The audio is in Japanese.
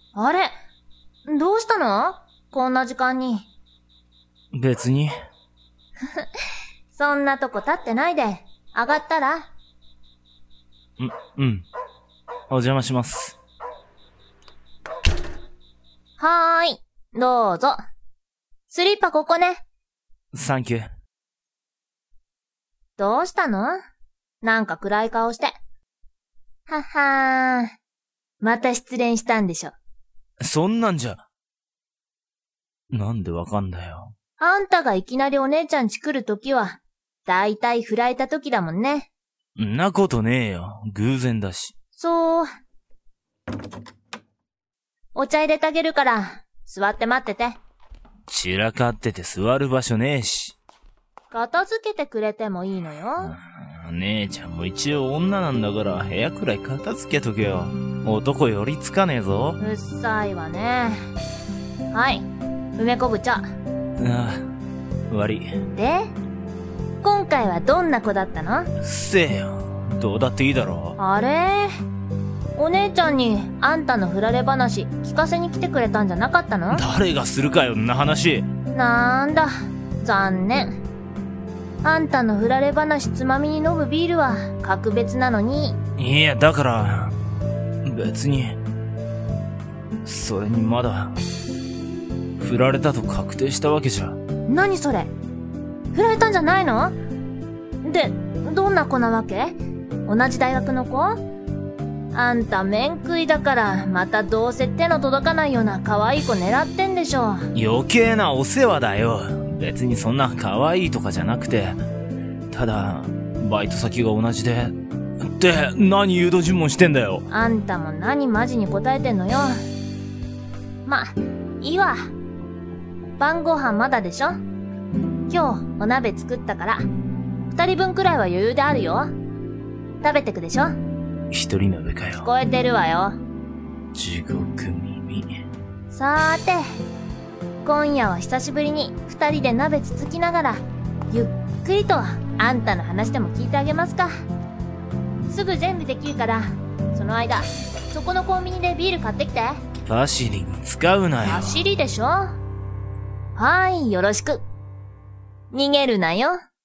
あれ？どうしたの？こんな時間に。 別に。 そんなとこ立ってないで、上がったら？ うん。お邪魔します。 はーい、どうぞ。スリッパここね。 サンキュー。 どうしたの？なんか暗い顔して。ははーん。また失恋したんでしょ。 そんなんじゃ。なんでわかんだよ。 あんたがいきなりお姉ちゃん家来るときは、だいたい振られたときだもんね。 んなことねえよ。偶然だし。 そう。お茶入れてあげるから、座って待ってて。 散らかってて座る場所ねえし。 片付けてくれてもいいのよ。 姉ちゃんも一応女なんだから部屋くらい片付けとけよ。男寄りつかねえぞ。 うっさいわね。はい、梅昆布茶。 ああ、悪い。 で、今回はどんな子だったの？ うっせえよ。どうだっていいだろ。 あれ？お姉ちゃんにあんたの振られ話聞かせに来てくれたんじゃなかったの？ 誰がするかよ、んな話。 なんだ、残念。あんたの振られ話つまみに飲むビールは格別なのに。 いや、だから、別に、それにまだ、振られたと確定したわけじゃ。 何それ？振られたんじゃないの？で、どんな子なわけ？同じ大学の子？あんた面食いだからまたどうせ手の届かないような可愛い子狙ってんでしょ。 余計なお世話だよ。別にそんな可愛いとかじゃなくて、ただバイト先が同じで。って何誘導尋問してんだよ。 あんたも何マジに答えてんのよ。ま、いいわ。晩ご飯まだでしょ？今日お鍋作ったから2人分くらいは余裕であるよ。食べてくでしょ？ 一人鍋かよ。 聞こえてるわよ。 地獄耳。 さーて、今夜は久しぶりに2人で鍋つつきながらゆっくりとあんたの話でも聞いてあげますか。すぐ全部できるから、その間そこのコンビニでビール買ってきて。 パシリに使うなよ。 パシリでしょ？はい、よろしく。逃げるなよ。